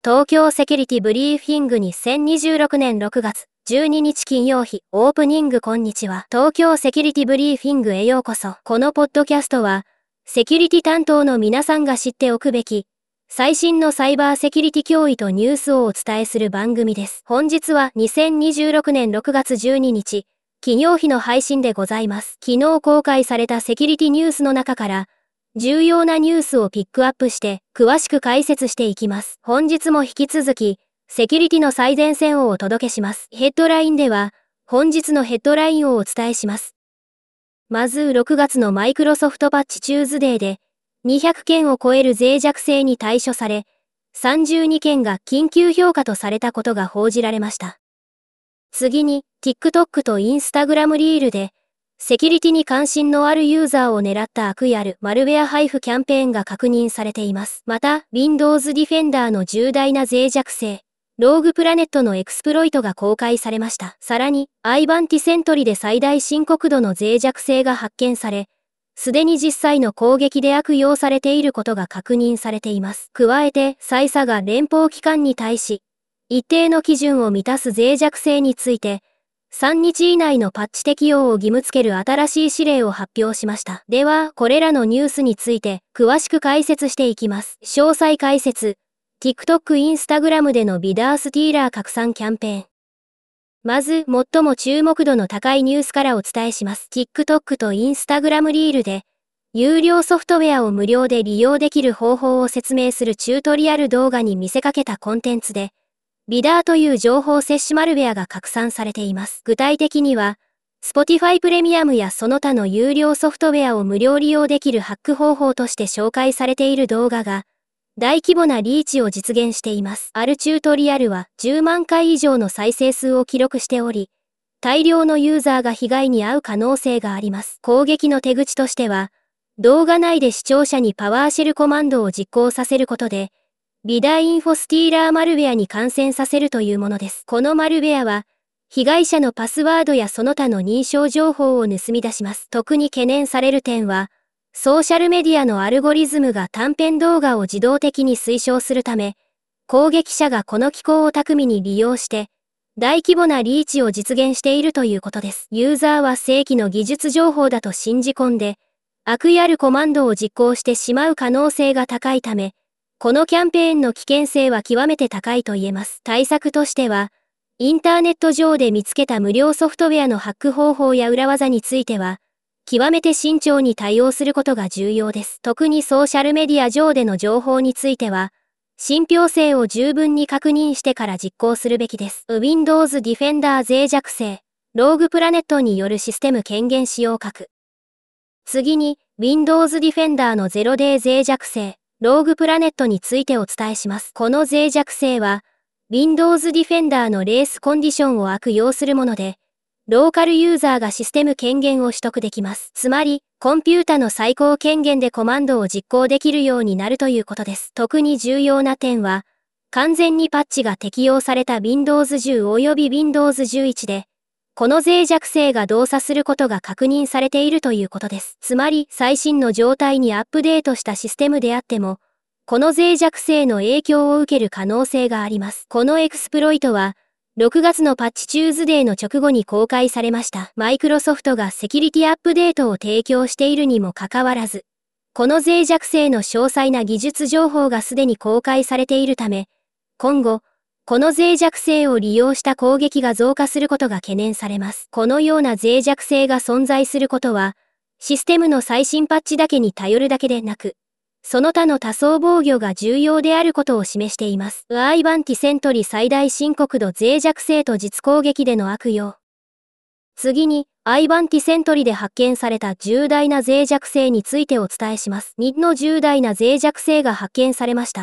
東京セキュリティブリーフィング2026年6月12日金曜日オープニングこんにちは。東京セキュリティブリーフィングへようこそ。このポッドキャストは、セキュリティ担当の皆さんが知っておくべき、最新のサイバーセキュリティ脅威とニュースをお伝えする番組です。本日は2026年6月12日、金曜日の配信でございます。昨日公開されたセキュリティニュースの中から、重要なニュースをピックアップして詳しく解説していきます。本日も引き続き、セキュリティの最前線をお届けします。ヘッドラインでは、本日のヘッドラインをお伝えします。まず6月のマイクロソフトパッチチューズデーで、200件を超える脆弱性に対処され、32件が緊急評価とされたことが報じられました。次に、TikTok と Instagram リールで、セキュリティに関心のあるユーザーを狙った悪意あるマルウェア配布キャンペーンが確認されています。また、Windows Defender の重大な脆弱性、ローグプラネットのエクスプロイトが公開されました。さらに、iBountyセントリで最大深刻度の脆弱性が発見され、すでに実際の攻撃で悪用されていることが確認されています。加えて、サイサが連邦機関に対し、一定の基準を満たす脆弱性について、3日以内のパッチ適用を義務付ける新しい指令を発表しました。では、これらのニュースについて詳しく解説していきます。詳細解説。TikTok、Instagram でのビダースティーラー拡散キャンペーン。まず、最も注目度の高いニュースからお伝えします。TikTok と Instagram リールで、有料ソフトウェアを無料で利用できる方法を説明するチュートリアル動画に見せかけたコンテンツで、ビダーという情報摂取マルウェアが拡散されています。具体的には、Spotify プレミアムやその他の有料ソフトウェアを無料利用できるハック方法として紹介されている動画が、大規模なリーチを実現しています。あるチュートリアルは10万回以上の再生数を記録しており、大量のユーザーが被害に遭う可能性があります。攻撃の手口としては、動画内で視聴者にパワーシェルコマンドを実行させることで、ビダインフォスティーラーマルウェアに感染させるというものです。このマルウェアは、被害者のパスワードやその他の認証情報を盗み出します。特に懸念される点は、ソーシャルメディアのアルゴリズムが短編動画を自動的に推奨するため、攻撃者がこの機構を巧みに利用して、大規模なリーチを実現しているということです。ユーザーは正規の技術情報だと信じ込んで、悪意あるコマンドを実行してしまう可能性が高いため、このキャンペーンの危険性は極めて高いと言えます。対策としては、インターネット上で見つけた無料ソフトウェアのハック方法や裏技については、極めて慎重に対応することが重要です。特にソーシャルメディア上での情報については、信憑性を十分に確認してから実行するべきです。Windows Defender 脆弱性、ローグプラネットによるシステム権限使用確。次に、Windows Defender の0デー脆弱性、ローグプラネットについてお伝えします。この脆弱性は、Windows Defender のレースコンディションを悪用するもので、ローカルユーザーがシステム権限を取得できます。つまり、コンピュータの最高権限でコマンドを実行できるようになるということです。特に重要な点は、完全にパッチが適用された Windows 10および Windows 11で、この脆弱性が動作することが確認されているということです。つまり、最新の状態にアップデートしたシステムであっても、この脆弱性の影響を受ける可能性があります。このエクスプロイトは、6月のパッチチューズデーの直後に公開されました。マイクロソフトがセキュリティアップデートを提供しているにもかかわらず、この脆弱性の詳細な技術情報がすでに公開されているため、今後、この脆弱性を利用した攻撃が増加することが懸念されます。このような脆弱性が存在することは、システムの最新パッチだけに頼るだけでなく、その他の多層防御が重要であることを示しています。iBountyセントリ最大深刻度脆弱性と実攻撃での悪用。次に、iBountyセントリで発見された重大な脆弱性についてお伝えします。2の重大な脆弱性が発見されました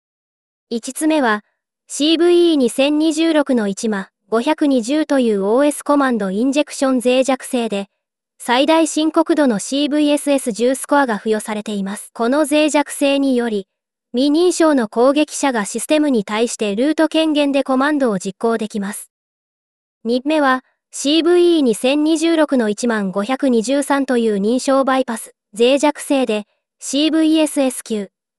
。5つ目は、CVE2026 の10520という OS コマンドインジェクション脆弱性で、最大深刻度の CVSS10 スコアが付与されています。この脆弱性により、未認証の攻撃者がシステムに対してルート権限でコマンドを実行できます。2目は、CVE2026 の10523という認証バイパス、脆弱性で、CVSS9、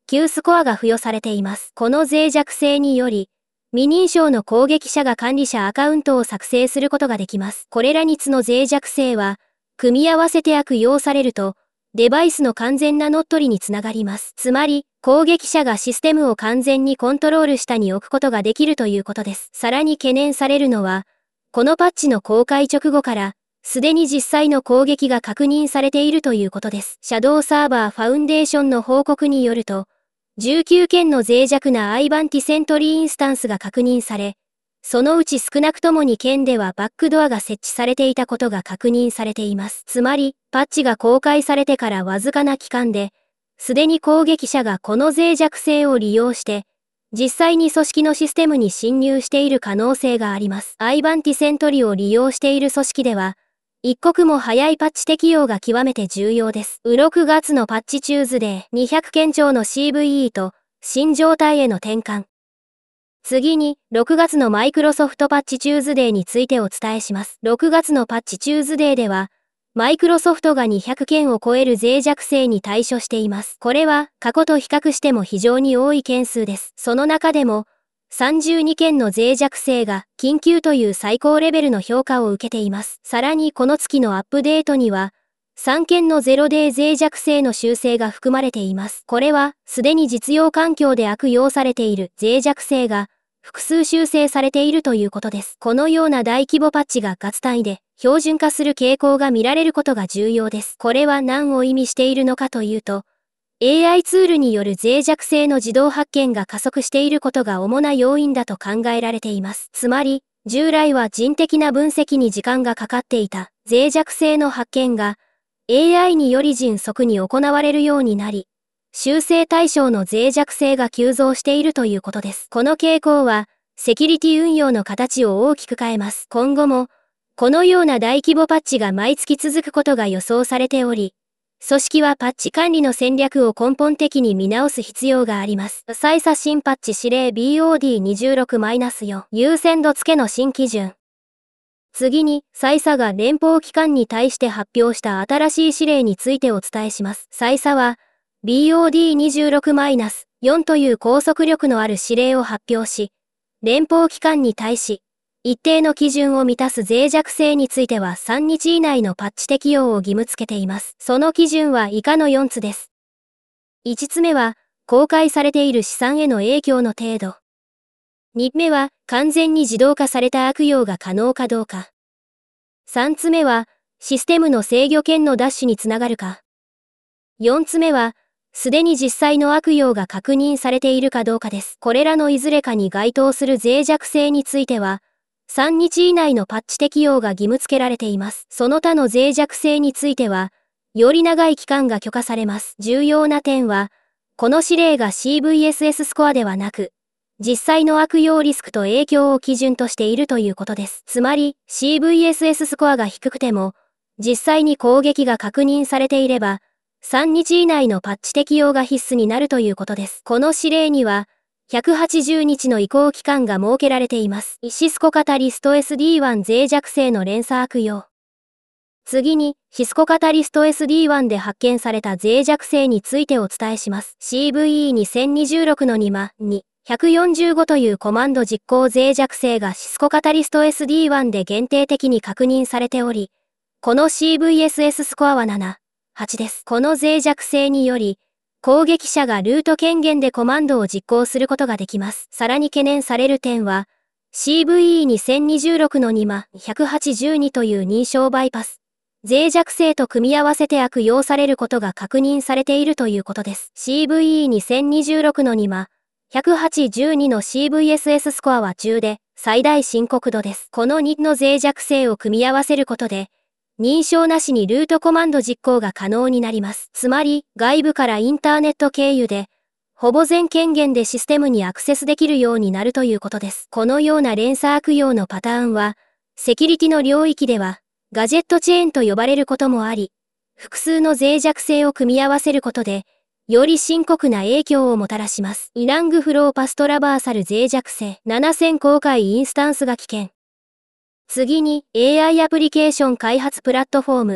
Q スコアが付与されています。この脆弱性により、未認証の攻撃者が管理者アカウントを作成することができます。これら3つの脆弱性は、組み合わせて悪用されると、デバイスの完全な乗っ取りにつながります。つまり、攻撃者がシステムを完全にコントロール下に置くことができるということです。さらに懸念されるのは、このパッチの公開直後から、すでに実際の攻撃が確認されているということです。シャドウサーバーファウンデーションの報告によると、19件の脆弱なアイバンティセントリーインスタンスが確認され、そのうち少なくとも2件ではバックドアが設置されていたことが確認されています。つまり、パッチが公開されてからわずかな期間で、すでに攻撃者がこの脆弱性を利用して、実際に組織のシステムに侵入している可能性があります。アイバンティセントリを利用している組織では、一刻も早いパッチ適用が極めて重要です。6月のパッチチューズデー200件超の CVE と新状態への転換。次に、6月のマイクロソフトパッチチューズデーについてお伝えします。6月のパッチチューズデーでは、マイクロソフトが200件を超える脆弱性に対処しています。これは、過去と比較しても非常に多い件数です。その中でも、32件の脆弱性が緊急という最高レベルの評価を受けています。さらにこの月のアップデートには、3件のゼロデー脆弱性の修正が含まれています。これは、すでに実用環境で悪用されている脆弱性が、複数修正されているということです。このような大規模パッチが月単位で標準化する傾向が見られることが重要です。これは何を意味しているのかというと、AI ツールによる脆弱性の自動発見が加速していることが主な要因だと考えられています。つまり、従来は人的な分析に時間がかかっていた脆弱性の発見が AI により迅速に行われるようになり、修正対象の脆弱性が急増しているということです。この傾向は、セキュリティ運用の形を大きく変えます。今後も、このような大規模パッチが毎月続くことが予想されており、組織はパッチ管理の戦略を根本的に見直す必要があります。再査新パッチ指令 BOD26-4 優先度付けの新基準。次に、再査が連邦機関に対して発表した新しい指令についてお伝えします。再査は、BOD26-4 という拘束力のある指令を発表し、連邦機関に対し、一定の基準を満たす脆弱性については3日以内のパッチ適用を義務付けています。その基準は以下の4つです。5つ目は、公開されている資産への影響の程度。2つ目は、完全に自動化された悪用が可能かどうか。3つ目は、システムの制御権の奪取につながるか。4つ目は、すでに実際の悪用が確認されているかどうかです。これらのいずれかに該当する脆弱性については、3日以内のパッチ適用が義務付けられています。その他の脆弱性については、より長い期間が許可されます。重要な点は、この指令が CVSS スコアではなく、実際の悪用リスクと影響を基準としているということです。つまり、CVSS スコアが低くても、実際に攻撃が確認されていれば、3日以内のパッチ適用が必須になるということです。この指令には、180日の移行期間が設けられています。シスコカタリスト SD1 脆弱性の連鎖悪用。次に、シスコカタリスト SD1 で発見された脆弱性についてお伝えします。CVE2026-2 145というコマンド実行脆弱性がシスコカタリスト SD1 で限定的に確認されており、この CVSS スコアは7、8です。この脆弱性により、攻撃者がルート権限でコマンドを実行することができます。さらに懸念される点は、CVE2026-2 182という認証バイパス。脆弱性と組み合わせて悪用されることが確認されているということです。CVE2026-2 182の CVSS スコアは10で最大深刻度です。この2の脆弱性を組み合わせることで、認証なしにルートコマンド実行が可能になります。つまり、外部からインターネット経由で、ほぼ全権限でシステムにアクセスできるようになるということです。このような連鎖悪用のパターンは、セキュリティの領域では、ガジェットチェーンと呼ばれることもあり、複数の脆弱性を組み合わせることで、より深刻な影響をもたらします。イラングフローパストラバーサル脆弱性7000公開インスタンスが危険。次に AI アプリケーション開発プラットフォーム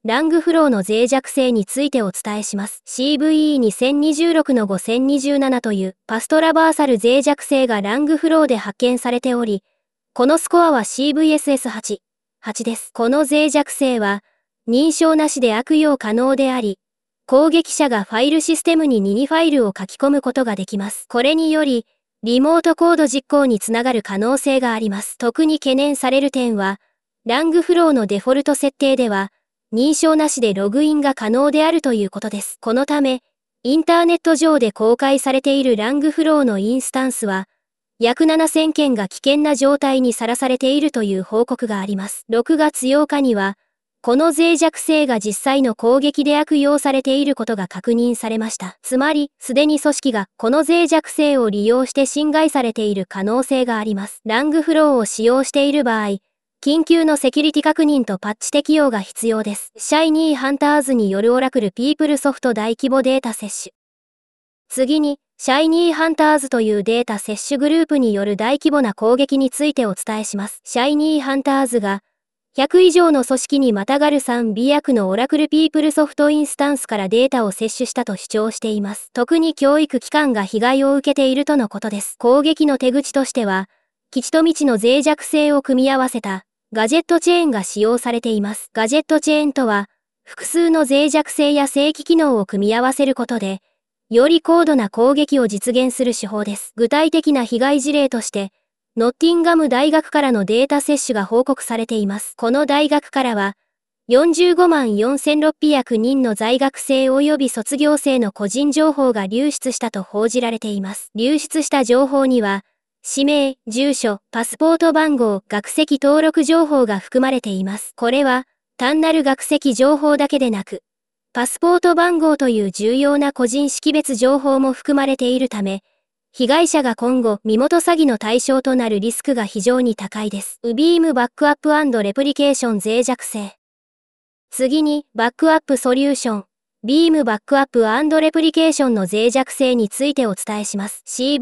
ラングフローの脆弱性についてお伝えします。CVE2026-5027 というパストラバーサル脆弱性がラングフローで発見されており、このスコアは CVSS8 です。この脆弱性は、認証なしで悪用可能であり、攻撃者がファイルシステムにミニファイルを書き込むことができます。これにより、リモートコード実行につながる可能性があります。特に懸念される点は、ラングフローのデフォルト設定では、認証なしでログインが可能であるということです。このため、インターネット上で公開されているラングフローのインスタンスは、約7000件が危険な状態にさらされているという報告があります。6月8日には、この脆弱性が実際の攻撃で悪用されていることが確認されました。つまり、すでに組織がこの脆弱性を利用して侵害されている可能性があります。ラングフローを使用している場合、緊急のセキュリティ確認とパッチ適用が必要です。シャイニーハンターズによるオラクルピープルソフト大規模データ摂取。次に、シャイニーハンターズというデータ摂取グループによる大規模な攻撃についてお伝えします。シャイニーハンターズが、100以上の組織にまたがる 3B 役のオラクルピープルソフトインスタンスからデータを摂取したと主張しています。特に教育機関が被害を受けているとのことです。攻撃の手口としては、基地と未知の脆弱性を組み合わせたガジェットチェーンが使用されています。ガジェットチェーンとは、複数の脆弱性や正規機能を組み合わせることで、より高度な攻撃を実現する手法です。具体的な被害事例として、ノッティンガム大学からのデータ摂取が報告されています。この大学からは、45万4600人の在学生及び卒業生の個人情報が流出したと報じられています。流出した情報には、氏名、住所、パスポート番号、学籍登録情報が含まれています。これは、単なる学籍情報だけでなく、パスポート番号という重要な個人識別情報も含まれているため、被害者が今後身元詐欺の対象となるリスクが非常に高いです。UBeam バックアップ&レプリケーション脆弱性。次に、バックアップソリューション。Beam バックアップ&レプリケーションの脆弱性についてお伝えします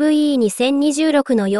。CVE2026 の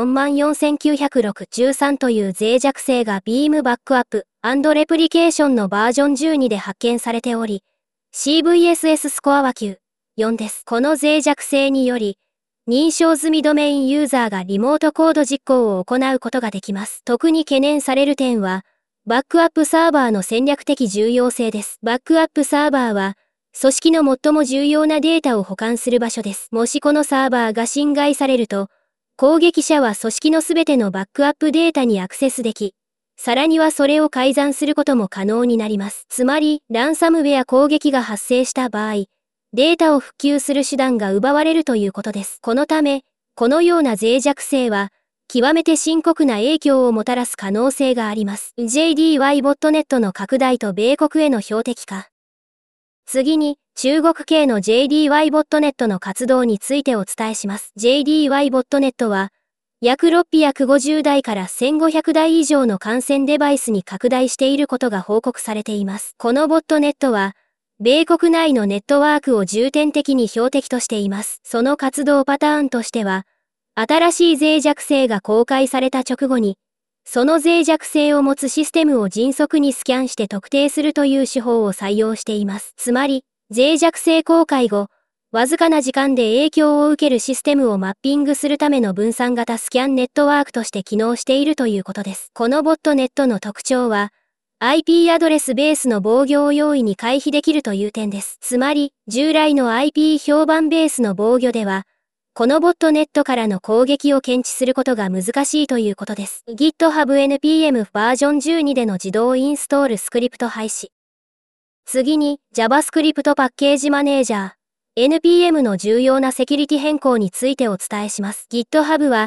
44906-13 という脆弱性が Beam バックアップ&レプリケーションのバージョン12で発見されており、CVSS スコアは9.4です。この脆弱性により、認証済みドメインユーザーがリモートコード実行を行うことができます。特に懸念される点は、バックアップサーバーの戦略的重要性です。バックアップサーバーは、組織の最も重要なデータを保管する場所です。もしこのサーバーが侵害されると、攻撃者は組織のすべてのバックアップデータにアクセスでき、さらにはそれを改ざんすることも可能になります。つまり、ランサムウェア攻撃が発生した場合、データを復旧する手段が奪われるということです。このため、このような脆弱性は、極めて深刻な影響をもたらす可能性があります。JDY ボットネットの拡大と米国への標的化。次に、中国系の JDY ボットネットの活動についてお伝えします。JDY ボットネットは、約650台から1500台以上の感染デバイスに拡大していることが報告されています。このボットネットは、米国内のネットワークを重点的に標的としています。その活動パターンとしては、新しい脆弱性が公開された直後に、その脆弱性を持つシステムを迅速にスキャンして特定するという手法を採用しています。つまり、脆弱性公開後、わずかな時間で影響を受けるシステムをマッピングするための分散型スキャンネットワークとして機能しているということです。このボットネットの特徴は、IP アドレスベースの防御を容易に回避できるという点です。つまり、従来の IP 評判ベースの防御では、このボットネットからの攻撃を検知することが難しいということです。GitHub NPM バージョン12での自動インストールスクリプト廃止。次に JavaScript パッケージマネージャー NPM の重要なセキュリティ変更についてお伝えします。GitHub は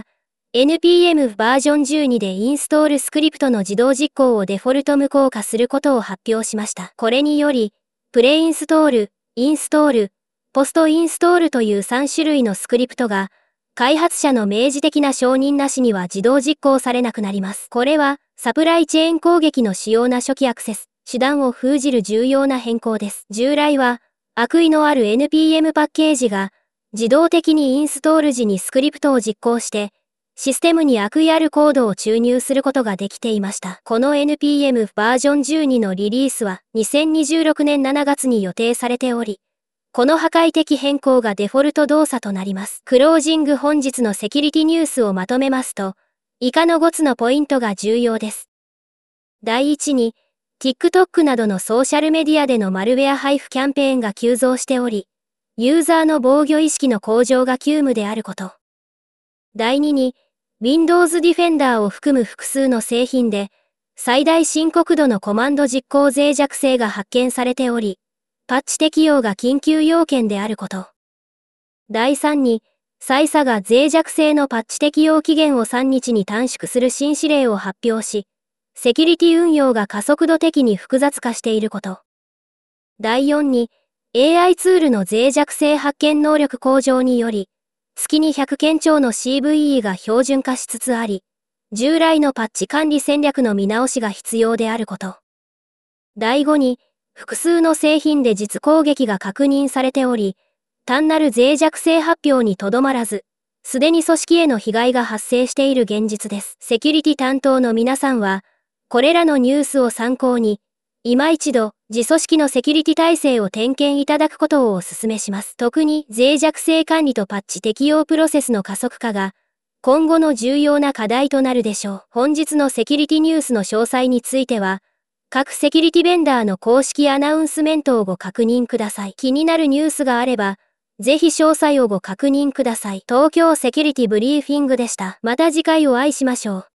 NPM バージョン12でインストールスクリプトの自動実行をデフォルト無効化することを発表しました。これにより、プレインストール、インストール、ポストインストールという3種類のスクリプトが、開発者の明示的な承認なしには自動実行されなくなります。これは、サプライチェーン攻撃の主要な初期アクセス、手段を封じる重要な変更です。従来は、悪意のある NPM パッケージが、自動的にインストール時にスクリプトを実行して、 システムに悪意あるコードを注入することができていました。この NPM バージョン12のリリースは2026年7月に予定されており、この破壊的変更がデフォルト動作となります。クロージング本日のセキュリティニュースをまとめますと、以下の5つのポイントが重要です。第1に、TikTok などのソーシャルメディアでのマルウェア配布キャンペーンが急増しており、ユーザーの防御意識の向上が急務であること。第2に、Windows Defender を含む複数の製品で、最大深刻度のコマンド実行脆弱性が発見されており、パッチ適用が緊急要件であること。第3に、SAISA が脆弱性のパッチ適用期限を3日に短縮する新指令を発表し、セキュリティ運用が加速度的に複雑化していること。第4に、AI ツールの脆弱性発見能力向上により、月に100件超の CVE が標準化しつつあり、従来のパッチ管理戦略の見直しが必要であること。第5に、複数の製品で実攻撃が確認されており、単なる脆弱性発表にとどまらず、すでに組織への被害が発生している現実です。セキュリティ担当の皆さんは、これらのニュースを参考に、今一度、自組織のセキュリティ体制を点検いただくことをお勧めします。特に脆弱性管理とパッチ適用プロセスの加速化が、今後の重要な課題となるでしょう。本日のセキュリティニュースの詳細については、各セキュリティベンダーの公式アナウンスメントをご確認ください。気になるニュースがあれば、ぜひ詳細をご確認ください。東京セキュリティブリーフィングでした。また次回お会いしましょう。